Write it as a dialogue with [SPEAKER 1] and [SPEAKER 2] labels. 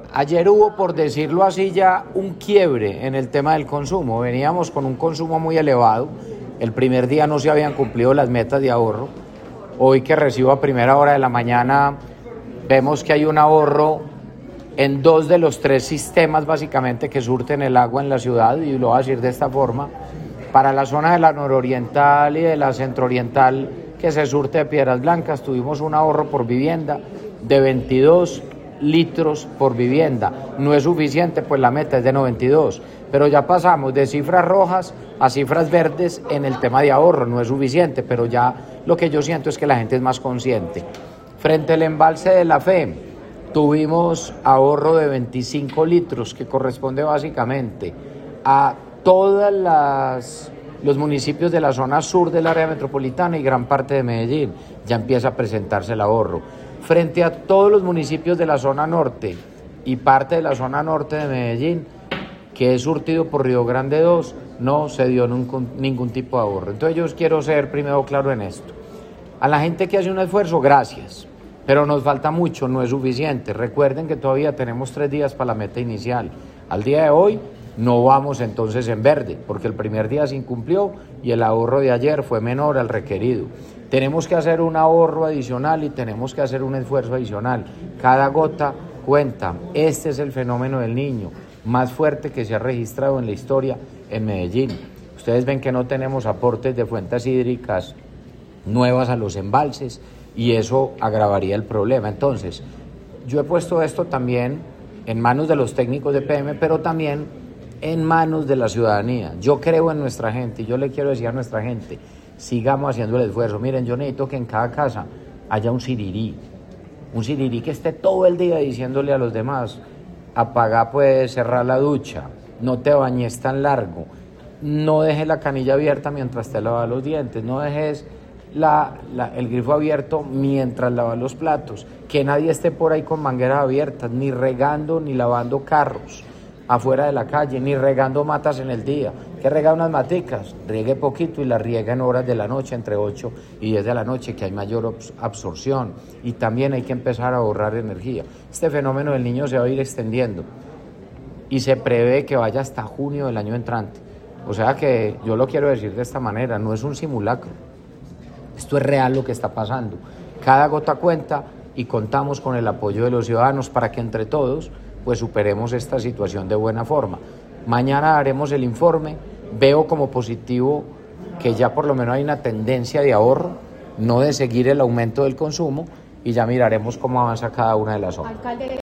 [SPEAKER 1] Ayer hubo, por decirlo así, ya un quiebre en el tema del consumo. Veníamos con un consumo muy elevado. El primer día no se habían cumplido las metas de ahorro. Hoy que recibo a primera hora de la mañana, vemos que hay un ahorro en 2 de los 3 sistemas básicamente que surten el agua en la ciudad, y lo voy a decir de esta forma. Para la zona de la nororiental y de la centrooriental, que se surte de Piedras Blancas, tuvimos un ahorro por vivienda de 22 litros por vivienda. No es suficiente, pues la meta es de 92, pero ya pasamos de cifras rojas a cifras verdes en el tema de ahorro. No es suficiente, pero ya lo que yo siento es que la gente es más consciente. Frente al embalse de la Fe, tuvimos ahorro de 25 litros, que corresponde básicamente a todos los municipios de la zona sur del área metropolitana y gran parte de Medellín. Ya empieza a presentarse el ahorro. Frente a todos los municipios de la zona norte y parte de la zona norte de Medellín, que es surtido por Río Grande 2, no se dio ningún tipo de ahorro. Entonces yo quiero ser primero claro en esto. A la gente que hace un esfuerzo, gracias, pero nos falta mucho, no es suficiente. Recuerden que todavía tenemos 3 días para la meta inicial. Al día de hoy no vamos entonces en verde, porque el primer día se incumplió y el ahorro de ayer fue menor al requerido. Tenemos que hacer un ahorro adicional y tenemos que hacer un esfuerzo adicional. Cada gota cuenta. Este es el fenómeno del Niño más fuerte que se ha registrado en la historia en Medellín. Ustedes ven que no tenemos aportes de fuentes hídricas nuevas a los embalses y eso agravaría el problema. Entonces, yo he puesto esto también en manos de los técnicos de PM, pero también en manos de la ciudadanía. Yo creo en nuestra gente y yo le quiero decir a nuestra gente, sigamos haciendo el esfuerzo. Miren, yo necesito que en cada casa haya un sirirí que esté todo el día diciéndole a los demás, apaga, pues, cerrar la ducha, no te bañes tan largo, no dejes la canilla abierta mientras te lavas los dientes, no dejes el grifo abierto mientras lavas los platos, que nadie esté por ahí con mangueras abiertas, ni regando ni lavando carros afuera de la calle, ni regando matas en el día. Que rega unas maticas, riegue poquito y las riega en horas de la noche, entre 8 y 10 de la noche, que hay mayor absorción, y también hay que empezar a ahorrar energía. Este fenómeno del Niño se va a ir extendiendo y se prevé que vaya hasta junio del año entrante. O sea que yo lo quiero decir de esta manera, no es un simulacro, esto es real lo que está pasando. Cada gota cuenta y contamos con el apoyo de los ciudadanos para que entre todos pues superemos esta situación de buena forma. Mañana haremos el informe. Veo como positivo que ya por lo menos hay una tendencia de ahorro, no de seguir el aumento del consumo, y ya miraremos cómo avanza cada una de las zonas.